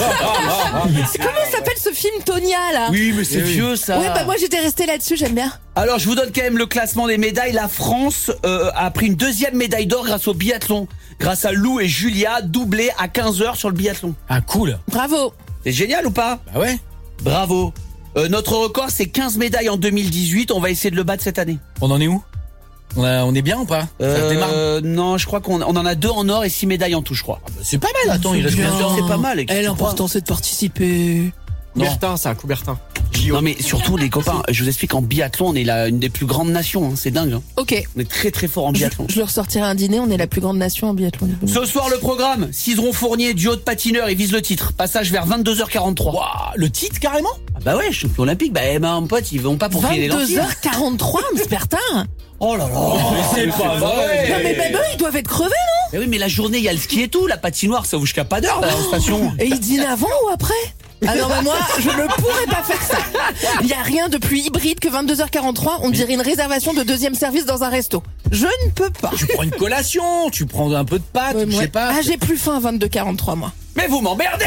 dans les- c'est- Comment s'appelle ce film Tonia là? Oui, mais c'est vieux ça. Ouais, bah moi j'étais restée là-dessus, j'aime bien. Alors, je vous donne quand même le classement des médailles. La France euh, a pris une deuxième médaille d'or grâce au biathlon. Grâce à Lou et Julia, doublés à quinze heures sur le biathlon. Ah cool. Bravo. C'est génial ou pas? Bah ouais. Bravo. Euh, notre record, c'est quinze médailles en deux mille dix-huit. On va essayer de le battre cette année. On en est où? On, a- on est bien ou pas? Ça démarre. Euh, non, je crois qu'on on en a deux en or et six médailles en tout, je crois. C'est pas mal. Attends, il reste bien. bien sûr. C'est pas mal. Eh, l'important c'est de participer. Non. Coubertin, ça, Coubertin. Je J O. Non mais surtout les copains, je vous explique, en biathlon, on est la, une des plus grandes nations, hein, c'est dingue. Hein. Ok. On est très très fort en biathlon. Je, je leur sortirai un dîner, on est la plus grande nation en biathlon. Ce soir le programme, Cizeron Fournier, duo de patineurs, ils visent le titre. Passage vers vingt-deux heures quarante-trois. Waouh, le titre carrément? Ah bah ouais, champion olympique, bah eh ben, mon pote, ils vont pas pour filer les lentilles. vingt-deux heures quarante-trois, mais c'est certain. Oh là là, c'est pas vrai. Non mais même eux, ils doivent être crevés, non? Mais oui, mais la journée, il y a le ski et tout, la patinoire, ça vous jusqu'à pas d'heure, la station. Et ils dînent avant ou après? Ah non, mais moi, je ne pourrais pas faire ça. Il n'y a rien de plus hybride que vingt-deux heures quarante-trois. On dirait une réservation de deuxième service dans un resto. Je ne peux pas. Tu prends une collation, tu prends un peu de pâtes, Ouais, je ouais. sais pas. Ah, j'ai plus faim à vingt-deux quarante-trois, moi. Mais vous m'emmerdez.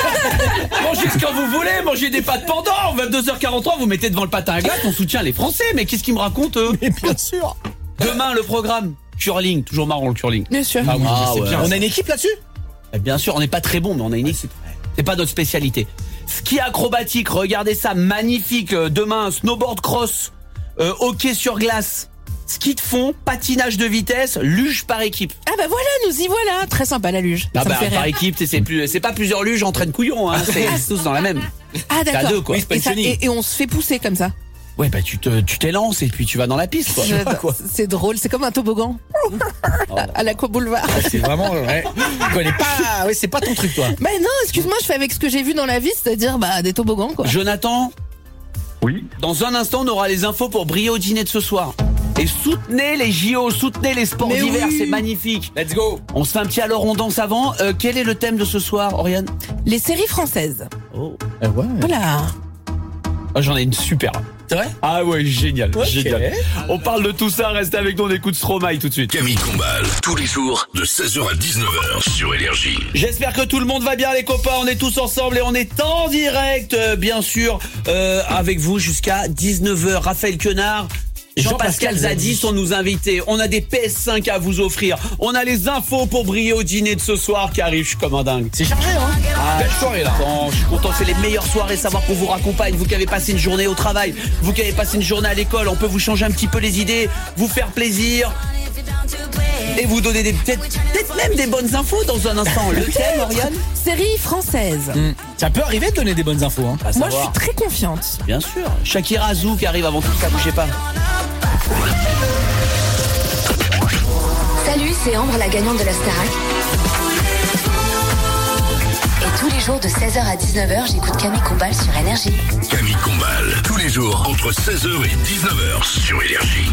Mangez ce que vous voulez, mangez des pâtes pendant. vingt-deux heures quarante-trois, vous mettez devant le patin à glace, on soutient les Français. Mais qu'est-ce qu'ils me racontent, eux? Mais bien sûr. Demain, le programme. Curling, toujours marrant le curling. Bien sûr. Ah oui, Ah c'est ouais. bien. On a une équipe là-dessus? Eh bien sûr, on n'est pas très bon, mais on a une équipe. C'est pas notre spécialité. Ski acrobatique, regardez ça, magnifique. Euh, Demain, snowboard cross, euh, hockey sur glace, ski de fond, patinage de vitesse, luge par équipe. Ah bah voilà, nous y voilà. Très sympa la luge. Ah ça bah, me fait par rire. équipe, c'est- c'est plus, c'est pas plusieurs luges en train de couillon, hein, c'est tous dans la même. Ah T'as d'accord. deux, quoi. Oui, c'est pas Et, une ça- chenille. et- et on se fait pousser comme ça. Ouais, bah tu te, tu t'élances et puis tu vas dans la piste, quoi. J'adore. quoi. C'est drôle, c'est comme un toboggan. À l'Aqua Boulevard. C'est vraiment vrai. Je connais pas. Ouais, c'est pas ton truc, toi. Mais non, excuse-moi, je fais avec ce que j'ai vu dans la vie, c'est-à-dire bah des toboggans quoi. Jonathan, Oui. dans un instant, on aura les infos pour briller au dîner de ce soir. Et soutenez les J O, soutenez les sports Mais d'hiver, oui. c'est magnifique. Let's go. On se fait un petit alors on danse avant. Euh, quel est le thème de ce soir, Oriane? Les séries françaises. Oh. Euh, ouais. Voilà. Oh, j'en ai une super. C'est vrai? Ah ouais, génial, Ok. génial. On parle de tout ça, restez avec nous, on écoute Stromae tout de suite. Camille Combal, tous les jours de seize heures à dix-neuf heures sur Énergie. J'espère que tout le monde va bien les copains, on est tous ensemble et on est en direct, euh, bien sûr, euh, avec vous jusqu'à dix-neuf heures. Raphaël Quenard, Jean-Pascal Zadi sont nos invités. On a des P S cinq à vous offrir. On a les infos pour briller au dîner de ce soir qui arrive, je suis comme un dingue. C'est chargé, hein? Ah, Belle soirée, là. Bon, je suis content, c'est les meilleures soirées, savoir qu'on vous raccompagne, vous qui avez passé une journée au travail, vous qui avez passé une journée à l'école, on peut vous changer un petit peu les idées, vous faire plaisir et vous donner des peut-être peut-être même des bonnes infos dans un instant. Le thème, Oriane? Séries françaises. Hmm. Ça peut arriver de donner des bonnes infos, hein. À Moi je savoir. suis très confiante. Bien sûr. Shakira Azou qui arrive avant tout ça, bougez pas. Salut, c'est Ambre, la gagnante de la Starac. Et tous les jours de seize heures à dix-neuf heures, j'écoute Camille Combal sur Énergie. Camille Combal, tous les jours entre seize heures et dix-neuf heures sur Énergie.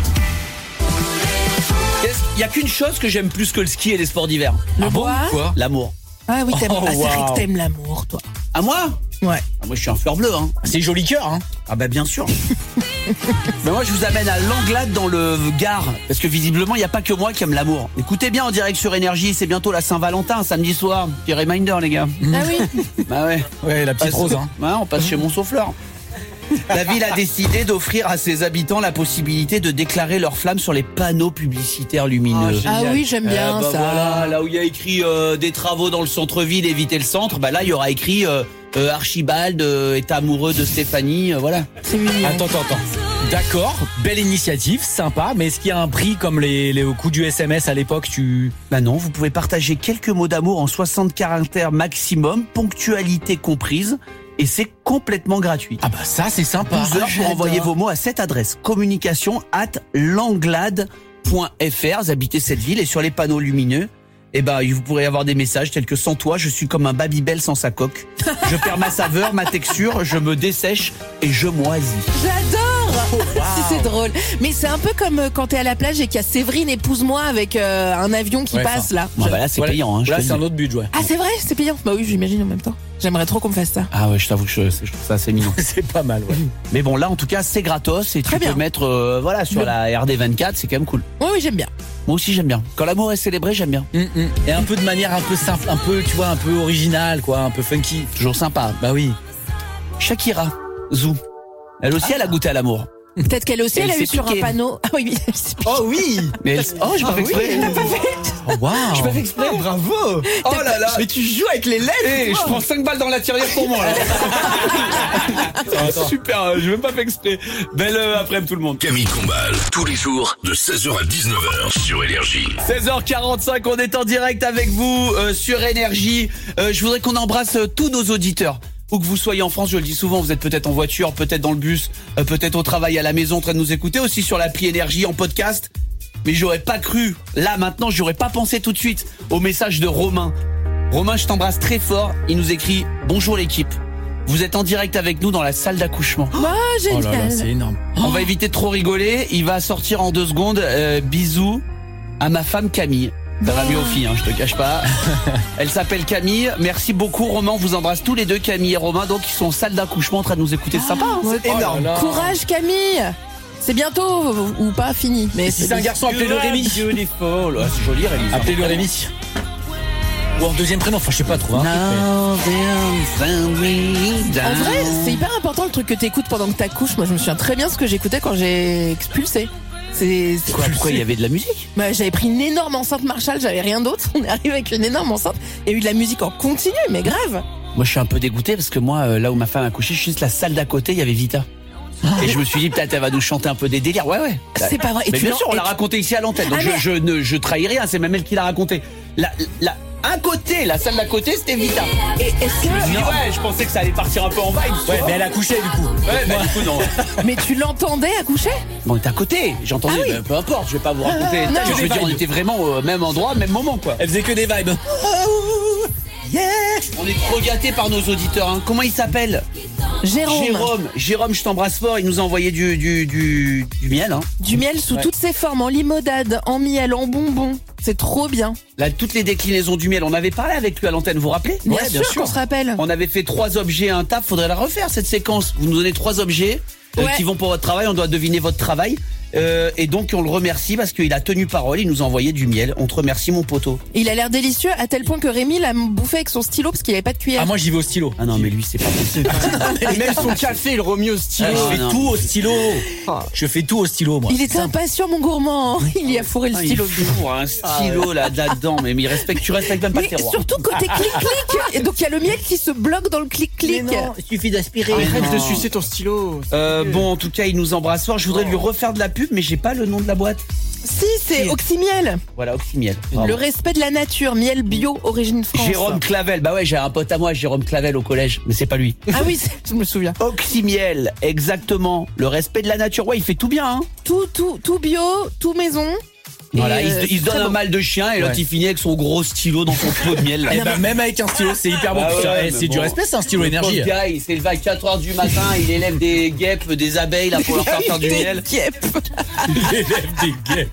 Il y a qu'une chose que j'aime plus que le ski et les sports d'hiver. Le Ah bon? bois. Quoi? L'amour. Ah oui, t'aimes. Oh, ah, c'est vrai wow. que t'aimes l'amour, toi. À moi? Ouais. Ah, moi je suis un fleur bleue, hein. C'est joli cœur, hein. Ah bah bien sûr. Mais moi je vous amène à Langlade dans le Gard. Parce que visiblement il n'y a pas que moi qui aime l'amour. Écoutez bien en direct sur Énergie, c'est bientôt la Saint-Valentin, samedi soir. Petit reminder les gars. Ah oui. Bah ouais. Ouais, la petite Passe- rose, hein. Ouais, on passe chez Monceau-Fleur. La ville a décidé d'offrir à ses habitants la possibilité de déclarer leur flamme sur les panneaux publicitaires lumineux. Ah oui, j'aime bien Eh bah ça. voilà, là où il y a écrit euh, des travaux dans le centre-ville, éviter le centre, bah là il y aura écrit euh, euh, Archibald euh, est amoureux de Stéphanie, euh, voilà. C'est mignon. Attends, attends, attends. D'accord, belle initiative, sympa, mais est-ce qu'il y a un prix comme les, les coups du S M S à l'époque, tu... Bah non, vous pouvez partager quelques mots d'amour en soixante caractères maximum, ponctualité comprise, et c'est complètement gratuit. Ah bah ça, c'est sympa. douze heures pour j'adore. envoyer vos mots à cette adresse. Communication at langlade point f r. Vous habitez cette ville et sur les panneaux lumineux, eh ben, vous pourrez avoir des messages tels que sans toi, je suis comme un Babybel sans sa coque. Je perds ma saveur, ma texture, je me dessèche et je moisis. J'adore. Si, c'est drôle. Mais c'est un peu comme euh, quand t'es à la plage et qu'il y a Séverine, épouse-moi avec euh, un avion qui Ouais, passe enfin, là. Ah bah là c'est Voilà. payant, hein, je Là, te le c'est un dis. autre budget, ouais. Ah c'est vrai, c'est payant. Bah oui, j'imagine en même temps. J'aimerais trop qu'on me fasse ça. Ah ouais, je t'avoue que je, je trouve ça assez mignon. C'est pas mal, ouais. Mais bon, là en tout cas c'est gratos et tu Très peux bien. mettre euh, voilà sur Le- la R D vingt-quatre, c'est quand même cool. Oui, oui, j'aime bien. Moi aussi j'aime bien. Quand l'amour est célébré, j'aime bien. Hum, hum. Et un peu de manière un peu simple, un peu, tu vois, un peu originale, quoi, un peu funky. Toujours sympa. Bah oui. Shakira Zou. Elle aussi elle a goûté à l'amour. Peut-être qu'elle aussi, Elle elle a s'est vu sur un piquée. panneau. Ah oui, oui. elle s'est piquée. Oh oui. Mais elle... Oh, j'ai pas fait exprès. Oh, waouh. Je pas fait exprès, bravo. Oh là là. Mais tu joues avec les lettres. Eh, je prends cinq balles dans la tirelire pour moi là. Super, euh, j'ai même pas fait exprès. Belle euh, après-midi tout le monde. Camille Combal, tous les jours de seize heures à dix-neuf heures sur Énergie. seize heures quarante-cinq, on est en direct avec vous euh, sur Énergie. Euh, je voudrais qu'on embrasse euh, tous nos auditeurs. où que vous soyez en France, je le dis souvent, vous êtes peut-être en voiture, peut-être dans le bus, euh, peut-être au travail, à la maison, en train de nous écouter, aussi sur l'appli Énergie, en podcast. Mais j'aurais pas cru, là maintenant, j'aurais pas pensé tout de suite au message de Romain. Romain, je t'embrasse très fort. Il nous écrit « Bonjour l'équipe. Vous êtes en direct avec nous dans la salle d'accouchement. » Ah, génial. Oh là là, c'est énorme. On va éviter de trop rigoler. Il va sortir en deux secondes. Euh, bisous à ma femme Camille. Ça va mieux aux filles, hein, je te cache pas. Elle s'appelle Camille. Merci beaucoup Romain. On vous embrasse tous les deux, Camille et Romain. Donc ils sont en salle d'accouchement en train de nous écouter. C'est sympa, hein, c'est Oh énorme. là là. Courage Camille. C'est bientôt ou pas fini. Mais Si c'est un garçon, appelez-le Rémi. Beautiful. Ouais, c'est joli Rémi. Appelez-le Rémi. Ou en deuxième prénom, enfin je sais pas trop. Hein. En vrai, c'est hyper important le truc que t'écoutes pendant que t'accouches. Moi, je me souviens très bien ce que j'écoutais quand j'ai expulsé. C'est c'est- Quoi, pourquoi il y avait de la musique? Bah, j'avais pris une énorme enceinte Marshall, j'avais rien d'autre. On est arrivé avec une énorme enceinte. Il y a eu de la musique en continu, mais grave. Moi je suis un peu dégoûté parce que moi euh, là où ma femme a couché, juste la salle d'à côté, il y avait Vita. Et je me suis dit peut-être elle va nous chanter un peu des délires. Ouais ouais. C'est pas vrai. Et Mais tu bien l'en- sûr, on et l'a tu- raconté ici à l'antenne. Donc Ah, je, mais- je ne je trahis rien, c'est même elle qui l'a raconté. La, la, à côté, la salle d'à côté, c'était Vita. Et est-ce Je me suis dit, que. ouais, je pensais que ça allait partir un peu en vibe. tu Ouais, vois. mais elle a couché du coup. Ouais, bah, du coup, non. Mais tu l'entendais accoucher? Bon, on était à côté. J'entendais, Ah oui. bah, peu importe, je vais pas vous raconter. non, je veux des dire, on vibes. était vraiment au même endroit, même moment, quoi. Elle faisait que des vibes. On est trop gâtés par nos auditeurs, hein. Comment il s'appelle? Jérôme. Jérôme. Jérôme, je t'embrasse fort. Il nous a envoyé du, du, du, du miel, hein. Du miel sous Ouais. toutes ses formes, en limonade, en miel, en bonbons. C'est trop bien. Là, toutes les déclinaisons du miel. On avait parlé avec lui à l'antenne, vous vous rappelez? Bien, Ouais, bien sûr, sûr. qu'on se rappelle. On avait fait trois objets à un table. Faudrait la refaire, cette séquence. Vous nous donnez trois objets euh, Ouais. qui vont pour votre travail. On doit deviner votre travail. Euh, et donc, on le remercie parce qu'il a tenu parole. Il nous a envoyé du miel. On te remercie, mon poteau. Il a l'air délicieux à tel point que Rémi l'a bouffé avec son stylo parce qu'il avait pas de cuillère. Ah, moi j'y vais au stylo. Ah non, mais lui, c'est pas possible. Et même son café, il remis au stylo. Ah, je Ah, fais non. tout au stylo. Je fais tout au stylo, moi. Il était impatient, mon gourmand. Il y a fourré le Ah, il stylo. fourre un stylo là, là-dedans. Mais, mais il respecte, tu respectes même pas le Mais terroir. surtout côté clic-clic. Et donc il y a le miel qui se bloque dans le clic-clic. il suffit d'aspirer. Arrête non. de sucer ton stylo. Euh, bon, en tout cas, il nous embrasse fort. Je voudrais lui refaire de la pub, mais j'ai pas le nom de la boîte. Si, c'est Si. Oxymiel. Voilà, Oxymiel. Le respect de la nature, miel bio, origine France. Jérôme Clavel. Bah ouais, j'ai un pote à moi, Jérôme Clavel au collège, mais c'est pas lui. Ah oui, c'est- je me souviens. Oxymiel, exactement. Le respect de la nature. Ouais, il fait tout bien, hein. Tout, tout, tout bio, tout maison. Voilà, Et, il, se- euh, il se donne très un bon. mal de chien et l'autre Ouais. il finit avec son gros stylo dans son pot de miel. Là. Eh ben, même avec un stylo, c'est hyper bon. Ah ouais, Putain, ouais, eh, mais c'est du bon. respect, c'est un stylo Le énergie. pauvre gars, il s'est levé à quatre heures du matin, il élève des guêpes, des abeilles là pour leur faire faire du miel. Il élève des guêpes.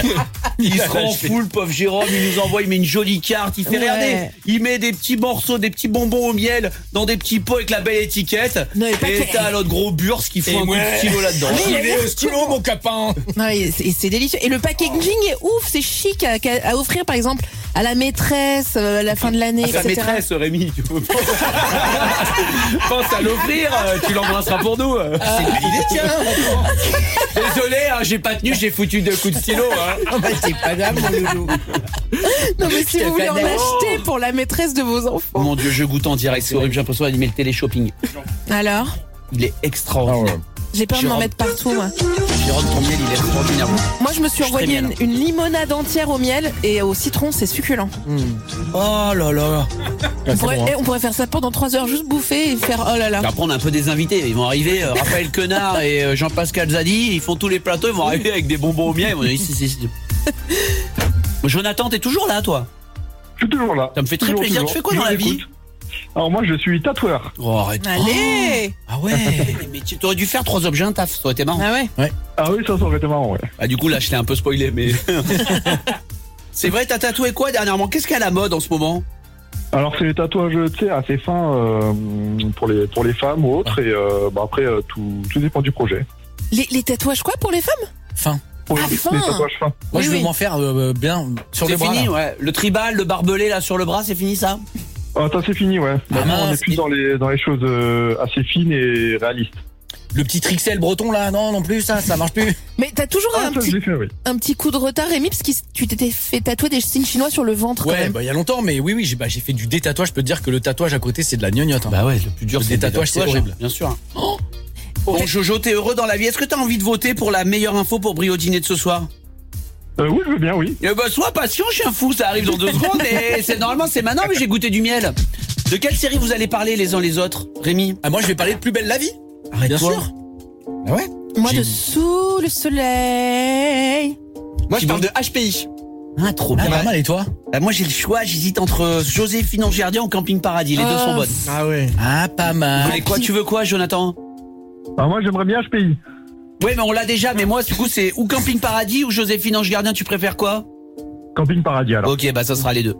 Il a se rend lâché. fou, le pauvre Jérôme, il nous envoie, il met une jolie carte, il fait Ouais. regarder, il met des petits morceaux, des petits bonbons au miel dans des petits pots avec la belle étiquette. Non, mais pas et que- t'as l'autre gros burs qui fout Et un coup de ouais. stylo là-dedans. J'y vais au stylo, mon copain. Ouais, et c'est et c'est délicieux. Et le packaging est ouf, c'est chic à, à offrir par exemple à la maîtresse euh, à la fin de l'année, Sa et cetera. maîtresse, Rémi, tu peux pas. Pense à l'offrir, euh, tu l'embrasseras pour nous. euh. C'est une idée, tiens. Désolé, hein, j'ai pas tenu, j'ai foutu deux coups de stylo. Hein. Bah, c'est pas grave, mon loulou. Non mais si Je te vous voulez en connais. acheter pour la maîtresse de vos enfants. Mon Dieu, je goûte en direct, c'est horrible, j'ai l'impression d'animer le télé-shopping. Alors, Il est extraordinaire. j'ai peur de m'en Jérôme. mettre partout moi. Jérôme, ton miel, il est extraordinaire. Moi je me suis Je suis envoyé très une, une limonade entière au miel et au citron, c'est succulent. Oh là là. On pourrait, eh, on pourrait faire ça pendant trois heures, juste bouffer et faire oh là là. Après, on a un peu des invités. Ils vont arriver, euh, Raphaël Quenard et euh, Jean-Pascal Zadi, ils font tous les plateaux, ils vont arriver avec des bonbons au miel. Ils vont dire, ici, c'est- c'est- Jonathan, t'es toujours là, toi? Je suis toujours là. Ça me fait très Toujours, plaisir. toujours. Tu fais quoi Je dans la vous vie? écoute. Alors moi, je suis tatoueur. Oh, arrête. Allez. Ah ouais. Mais tu aurais dû faire trois objets, un taf, ça aurait été marrant. Ah ouais. Ah oui, ça, ça aurait été marrant, ouais. Ah, du coup, là, je t'ai un peu spoilé, mais. C'est vrai, t'as tatoué quoi dernièrement? Qu'est-ce qu'il y a à la mode en ce moment? Alors c'est des tatouages, tu sais, assez fins euh, pour les pour les femmes ou autres. Et euh, bah, après, euh, tout tout dépend du projet. Les, les tatouages quoi pour les femmes? Fin. Pour Ah, les, fin. les tatouages fins. Moi, Oui, je veux oui. m'en faire euh, bien sur C'est les bras. fini, là. ouais. Le tribal, le barbelé, là, sur le bras, c'est fini, ça? Ah, ça c'est fini, ouais. Maintenant, on mince. est plus dans les dans les choses euh, assez fines et réalistes. Le petit Trixel breton, là, non, non plus, ça, ça marche plus. Mais t'as toujours Ah, un ça petit je l'ai fait, oui. un petit coup de retard Rémi parce que tu t'étais fait tatouer des signes chinois sur le ventre quand Ouais, même. bah, il y a longtemps, mais oui, oui, j'ai bah, j'ai fait du détatouage. Je peux te dire que le tatouage à côté, c'est de la gnognotte. Hein. Bah ouais, le plus dur, Le c'est le tatouage, c'est tatouage, horrible. hein, bien sûr. Bon, Jojo, t'es heureux dans la vie. Est-ce que t'as envie de voter pour la meilleure info pour Brio Dîner de ce soir? Euh, oui, je veux bien, oui. Eh ben, sois patient, chien fou, ça arrive dans deux secondes, et c'est normalement, c'est maintenant, mais j'ai goûté du miel. De quelle série vous allez parler les uns les autres, Rémi? Ah, moi, je vais parler de Plus belle la vie. Bien sûr. Ah ouais. Moi, J'ai- de Sous le soleil. Moi, je Qui parle veut- de H P I. Ah, trop Ah, bien. pas mal, et toi? Bah, moi, j'ai le choix. J'hésite entre Joséphine Ange Gardien ou Camping Paradis. Les deux Ah. sont bonnes. Ah ouais. Ah, pas Vous mal. voulez quoi? Tu veux quoi, Jonathan? Ah, moi, j'aimerais bien H P I. Ouais, mais on l'a déjà. Mais moi, du coup, c'est ou Camping Paradis ou Joséphine Ange Gardien. Tu préfères quoi? Camping Paradis, alors. Ok, bah ça sera les deux.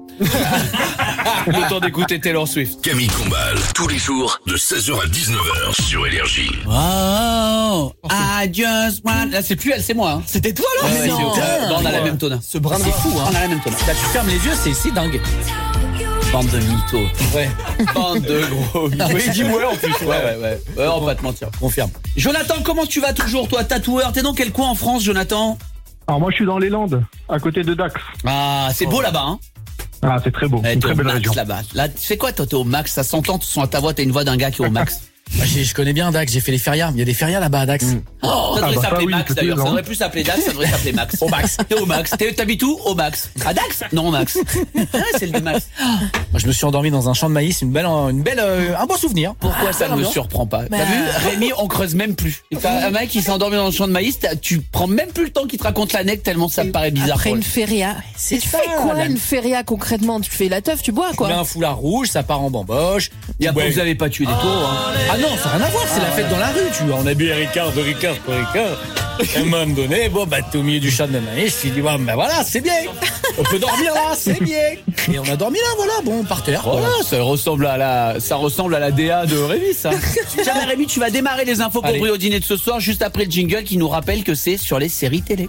Le temps d'écouter Taylor Swift. Camille Combal, tous les jours de seize heures à dix-neuf heures sur Énergie. Oh, I just want... Là, c'est plus elle, c'est moi. Hein. C'était toi, là? Ouais, ouais, non. c'est- euh, bah, on a la même tone. Ce brin de C'est fou, hein. On a la même tone. Là, tu fermes les yeux, c'est, c'est dingue. Bande de mythos. Ouais. Bande de gros mythos. Oui, dis-moi en plus. Ouais, ouais, ouais. Ouais, on va pas te mentir. Confirme. Jonathan, comment tu vas toujours, toi, tatoueur? T'es dans quel coin en France, Jonathan? Alors, moi, je suis dans les Landes, à côté de Dax. Ah, c'est beau là-bas, hein? Ah, c'est très beau. Ouais, Une t'es très au belle max région. là-bas. Là, tu sais quoi, toi, t'es au max, ça s'entend, tu sens à ta voix, t'as une voix d'un gars qui est au max. Bah, j'ai- je connais bien Dax, j'ai fait les férias. Il y a des férias là-bas à Dax. Oh, ça devrait bah, s'appeler ça, oui, Max tout d'ailleurs, est ça bon. devrait plus s'appeler Dax, ça devrait s'appeler Max. Au max. T'es au max. T'es- T'habites où? Au max. À Dax? Non, au max. Ah, c'est le de Max. Moi, je me suis endormi dans un champ de maïs, une belle, une belle, euh, un beau souvenir. Pourquoi ça ne me surprend pas? T'as Bah. vu? Rémi, on creuse même plus. Et t'as un mec qui s'est endormi dans le champ de maïs, t'as- tu prends même plus le temps qu'il te raconte la nec tellement ça me paraît bizarre. Après pour une lui. feria. C'est Et tu ça, fais quoi, la- une feria, concrètement? Tu fais la teuf, tu bois, Tu quoi? mets un foulard rouge, ça part en bamboche. Et après, Ouais. vous avez pas tué des taureaux, hein. Ah non, ça n'a rien à voir, c'est la fête dans la rue, tu vois. On a bu un Ricard de Ricard pour Ricard. À un moment donné, bon, bah, t'es au milieu du champ de maïs, tu dis, ouais, ben voilà, c'est bien. On peut dormir là, c'est bien. Et on a dormi là, voilà, bon, par terre. Voilà, ça ressemble à la, ça ressemble à la D A de Rémi, ça. Tiens, mais Rémi, tu vas démarrer les infos pour Allez. Bruit au dîner de ce soir, juste après le jingle qui nous rappelle que c'est sur les séries télé.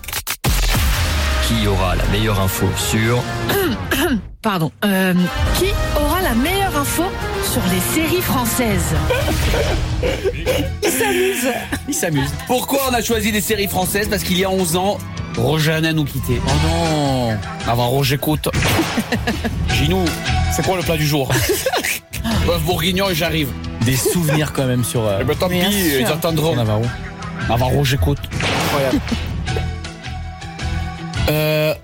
Qui aura la meilleure info sur Pardon. Euh, qui aura la meilleure info sur les séries françaises? Il s'amuse. Pourquoi on a choisi des séries françaises? Parce qu'il y a onze ans, Roger Hanin nous quittait. Oh non. Avant Roger Côte. Ginou, c'est quoi le plat du jour? Bœuf bourguignon et j'arrive. Des souvenirs quand même sur. Euh, Eh ben tant pis, Bien sûr. ils attendront. Navarro. Avant Roger Côte. Incroyable. Euh,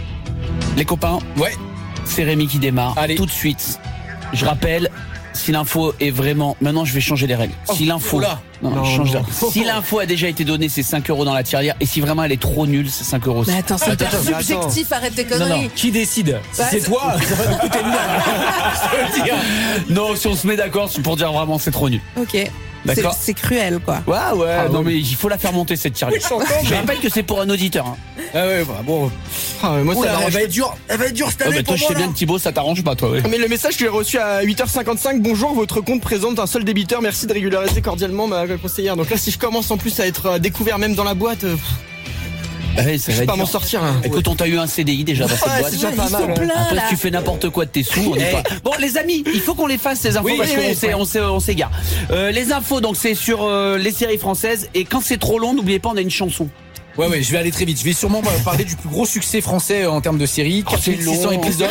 les copains, Ouais. c'est Rémi qui démarre. Allez. Tout de suite. Je rappelle, si l'info est vraiment... Maintenant, je vais changer les règles. Si l'info... oula. Non, non, je change les règles. Si l'info a déjà été donnée, c'est cinq euros dans la tirelire. Et si vraiment elle est trop nulle, c'est cinq euros. Mais attends, c'est Attends, hyper attends, subjectif, arrête tes Non, non. conneries. Qui décide? Si Bah, c'est c'est- toi, ça va nous coûter une blinde. Je veux dire. Non, si on se met d'accord, c'est pour dire vraiment c'est trop nul. Ok. C'est D'accord. c'est cruel, quoi. Ouais, ouais, Ah, non oui. mais il faut la faire monter cette tirelire. Je rappelle que c'est pour un auditeur. Hein. Ah ouais, bah, bon. Ah, mais moi, ça Oula, elle m'arrange. va être dure. Elle va être dure cette Ouais, année mais toi, pour je moi, sais bien là. que Thibaut, ça t'arrange pas, toi. Ouais. Mais le message, je l'ai reçu à huit heures cinquante-cinq. Bonjour, votre compte présente un seul débiteur. Merci de régulariser cordialement ma conseillère. Donc là, si je commence en plus à être euh, découvert même dans la boîte, euh, Ouais, ça je va vais être pas dur. m'en sortir. Hein. Écoute, on t'a eu un C D I déjà dans cette Ouais, boîte. c'est déjà pas Ils mal. sont ouais. pleins, Après, là. si tu fais n'importe quoi de tes sous, on est Eh. pas... Bon, les amis, il faut qu'on les fasse ces infos Oui, parce oui, qu'on oui, s'est- ouais. on s'est- on s'égare. Euh, les infos, donc c'est sur euh, les séries françaises. Et quand c'est trop long, n'oubliez pas, on a une chanson. Ouais, ouais, je vais aller très vite. Je vais sûrement parler du plus gros succès français en termes de série. Oh, c'est quatre mille six cents long. épisodes.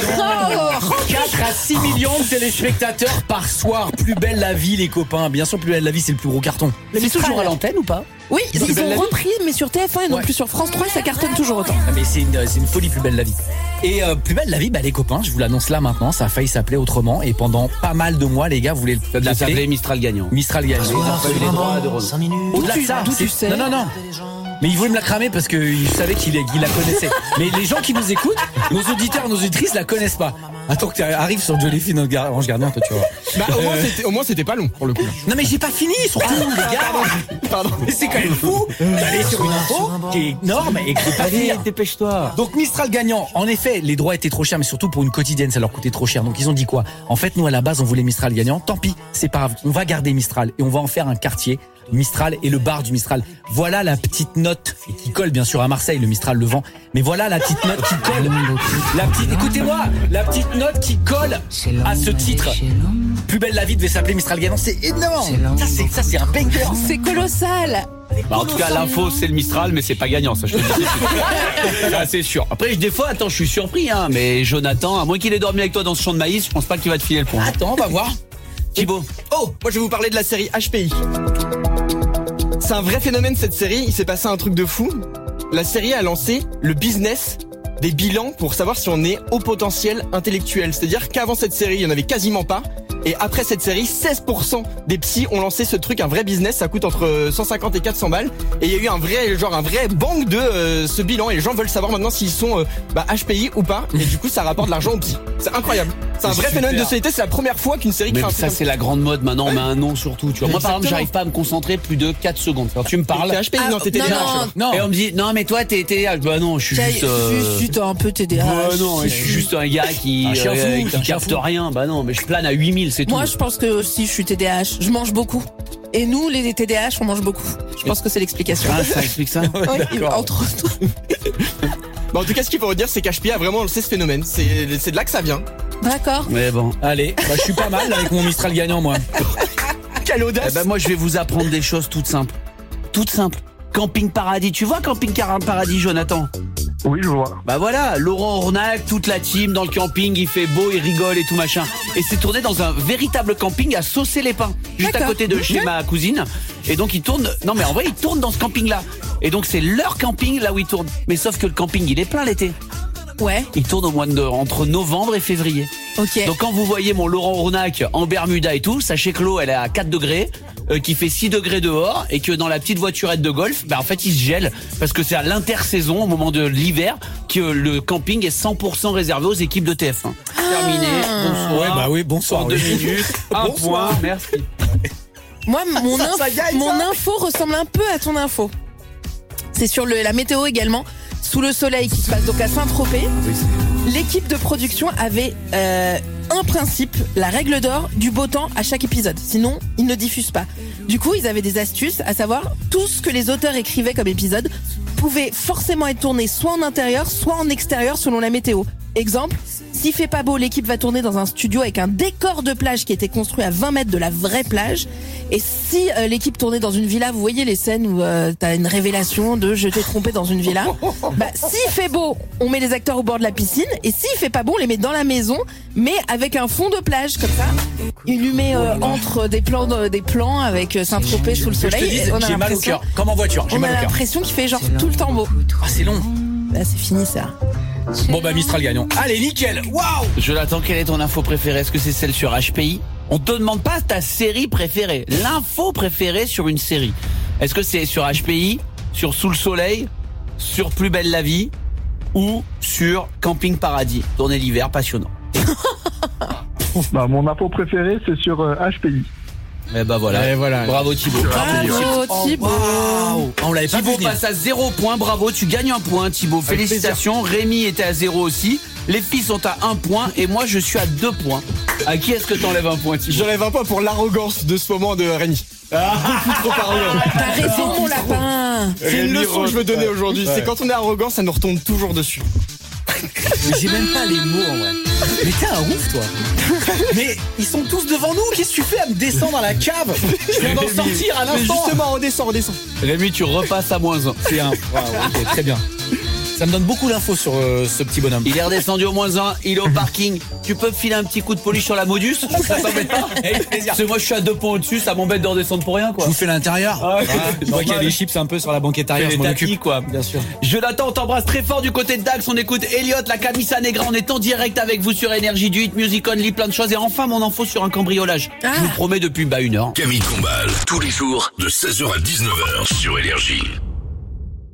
quatre à six millions de téléspectateurs par soir. Plus belle la vie, les copains. Bien sûr, plus belle la vie, c'est le plus gros carton. C'est toujours à l'antenne ou pas? Oui, ils belle la ont vie. repris, mais sur T F un et non Ouais. plus sur France trois, ça cartonne toujours autant. Ah, mais c'est une, c'est une folie, plus belle la vie. Et euh, plus belle la vie, bah les copains, je vous l'annonce là maintenant, ça a failli s'appeler autrement. Et pendant pas mal de mois, les gars, vous voulez Ça devait s'appeler l'appeler Mistral gagnant. Mistral gagnant. Ils ont pas eu les droits de Renault. Au-delà de ça, D'où tu c'est- sais non, non, non. Mais il voulait me la cramer parce qu'il savait qu'il qu'il la connaissait. Mais les gens qui nous écoutent, nos auditeurs, nos auditrices la connaissent pas. Attends que tu arrives sur Joséphine Ange Gardien, toi tu vois. Bah, au moins, Euh, c'était- au moins, c'était pas long pour le coup. Non mais j'ai pas fini, surtout les gars. Pardon. Mais c'est quand même fou d'aller sur une info qui est énorme et que de pas Allez, finir. dépêche-toi. Donc Mistral gagnant, en effet, les droits étaient trop chers, mais surtout pour une quotidienne, ça leur coûtait trop cher. Donc ils ont dit quoi? En fait, nous à la base, on voulait Mistral gagnant. Tant pis, c'est pas grave. On va garder Mistral et on va en faire un quartier. Mistral et le bar du Mistral. Voilà la petite note et qui colle bien sûr à Marseille, le Mistral le vent. Mais voilà la petite note qui colle. La petite, écoutez-moi, la petite note qui colle à ce titre. Plus belle la vie devait s'appeler Mistral gagnant. C'est énorme. Ça c'est ça c'est un banger. C'est colossal. Bah, en tout cas, l'info, c'est le Mistral, mais c'est pas gagnant, ça, je te le dis. Ça, c'est sûr. Après, des fois, attends, je suis surpris, hein, mais Jonathan, à moins qu'il ait dormi avec toi dans ce champ de maïs, je pense pas qu'il va te filer le point. Attends, on va voir. Thibaut. Oh, moi je vais vous parler de la série H P I. C'est un vrai phénomène cette série, il s'est passé un truc de fou. La série a lancé le business des bilans pour savoir si on est au potentiel intellectuel. C'est-à-dire qu'avant cette série, il n'y en avait quasiment pas. Et après cette série, seize pour cent des psys ont lancé ce truc, un vrai business. Ça coûte entre cent cinquante et quatre cents balles. Et il y a eu un vrai, genre un vrai banque de euh, ce bilan. Et les gens veulent savoir maintenant s'ils sont euh, bah, H P I ou pas. Et du coup, ça rapporte de l'argent aux psys. C'est incroyable. C'est un C'est vrai super. phénomène de société. C'est la première fois qu'une série Mais crée un ça, truc c'est la grande mode maintenant. On met un nom surtout. Tu vois. Moi, par exemple, Exactement. j'arrive pas à me concentrer plus de quatre secondes. Alors, tu me parles. T'es H P I, Ah, non, t'es T D A H. non, alors. Non. Et on me dit, non, mais toi, t'es T D A H. Bah non, je suis Tiens, juste. euh, je suis un peu T D A H. Bah non, je suis juste un gars qui, Un chien fou, euh, t'es un qui chien capte fou. rien. Bah non, mais je plane à huit mille, c'est tout. Moi, je pense que aussi je suis T D A H. Je mange beaucoup. Et nous, les T D A H, on mange beaucoup. Je pense que c'est l'explication. Ah, ça explique ça. Oui, d'accord. entre autres. Bah, en tout cas, ce qu'il faut redire, c'est qu'H P I a vraiment lancé ce phénomène. C'est c'est de là que ça vient. D'accord. Mais bon. Allez, bah, je suis pas mal avec mon Mistral gagnant, moi. Quelle audace. Eh ben moi je vais vous apprendre des choses toutes simples. Toutes simples. Camping Paradis. Tu vois Camping Car- Paradis, Jonathan? Oui, je vois. Bah voilà, Laurent Ornac, toute la team dans le camping, il fait beau, il rigole et tout machin. Et c'est tourné dans un véritable camping à Saucé-les-Pins, juste à D'accord. côté de chez ma cousine. Et donc ils tournent, non mais en vrai ils tournent dans ce camping-là. Et donc c'est leur camping là où ils tournent. Mais sauf que le camping il est plein l'été. Ouais. Il tourne au mois de entre novembre et février. Ok. Donc quand vous voyez mon Laurent Ornac en Bermuda et tout, sachez que l'eau elle est à quatre degrés, euh, qu'il fait six degrés dehors et que dans la petite voiturette de golf, bah en fait il se gèle parce que c'est à l'intersaison au moment de l'hiver que le camping est cent pour cent réservé aux équipes de T F un. Terminé. Bonsoir. Ouais, bah oui, bonsoir. En deux oui. minutes. Un Bonsoir. point. Merci. Moi, mon, Ça, inf- ça gagne, mon ça. info ressemble un peu à ton info. C'est sur le, la météo également. Sous le soleil qui se passe donc à Saint-Tropez. L'équipe de production avait euh, un principe, la règle d'or du beau temps à chaque épisode. Sinon, ils ne diffusent pas. Du coup, ils avaient des astuces, à savoir tout ce que les auteurs écrivaient comme épisode pouvait forcément être tourné soit en intérieur, soit en extérieur selon la météo. Exemple, s'il fait pas beau, l'équipe va tourner dans un studio avec un décor de plage qui était construit à vingt mètres de la vraie plage. Et si euh, l'équipe tournait dans une villa, vous voyez les scènes où euh, t'as une révélation de je t'ai trompé dans une villa. Bah, s'il fait beau, on met les acteurs au bord de la piscine. Et s'il fait pas beau, on les met dans la maison, mais avec un fond de plage comme ça. Il lui met euh, entre des plans, de- des plans avec euh, Saint-Tropez sous le Que je te soleil. dise, Et on a j'ai mal au l'impression- cœur. Comme en voiture, j'ai On a mal au cœur. l'impression qu'il fait genre tout le temps beau. Ah, c'est long. Bah, c'est fini ça. Bon, bah, Mistral gagnant. Allez, nickel. Waouh! Jonathan, quelle est ton info préférée? Est-ce que c'est celle sur H P I? On te demande pas ta série préférée, l'info préférée sur une série. Est-ce que c'est sur H P I, sur Sous le Soleil, sur Plus belle la vie ou sur Camping Paradis? Tourner l'hiver, passionnant. Bah, mon info préférée, c'est sur euh, H P I. Eh bah voilà. Et voilà. Bravo Thibaut. Bravo Thibaut. Waouh! Ah, on l'avait pas vu Thibaut venir. passe à zéro point, bravo, tu gagnes un point Thibaut, Avec félicitations. Rémi était à zéro aussi, les filles sont à un point et moi je suis à deux points. À qui est-ce que t'enlèves un point Thibaut? J'enlève un point pour l'arrogance de ce moment de Rémi. Beaucoup trop arrogant. T'as raison mon lapin. C'est une Rémi leçon que je veux donner Roth, aujourd'hui. ouais. C'est quand on est arrogant, ça nous retombe toujours dessus. Mais j'ai même pas les mots en vrai. Mais t'es un ouf toi. Mais ils sont tous devant nous. Qu'est-ce que tu fais à me descendre à la cave? Je viens d'en sortir à Mais l'instant. justement, redescend, redescend. Rémi, tu repasses à moins un. C'est un. Waouh, ok, très bien. Ça me donne beaucoup d'infos sur euh, ce petit bonhomme. Il est redescendu au moins un, il est au parking. Tu peux me filer un petit coup de polish sur la Modus? Ça t'embête pas? Avec plaisir. Parce que moi je suis à deux points au-dessus, ça m'embête de redescendre pour rien Je quoi. vous fais l'intérieur. Ah, je vois qu'il y a des chips un peu sur la banquette arrière. Fais Je les m'en tapis, occupe. quoi. Bien sûr. Jonathan, on t'embrasse très fort du côté de Dax. On écoute Elliot, la Camisa Negra. On est en direct avec vous sur Énergie, du hit music only, plein de choses. Et enfin, mon info sur un cambriolage. Ah. Je vous promets depuis bah une heure. Camille Combal, tous les jours de seize heures à dix-neuf heures sur Énergie.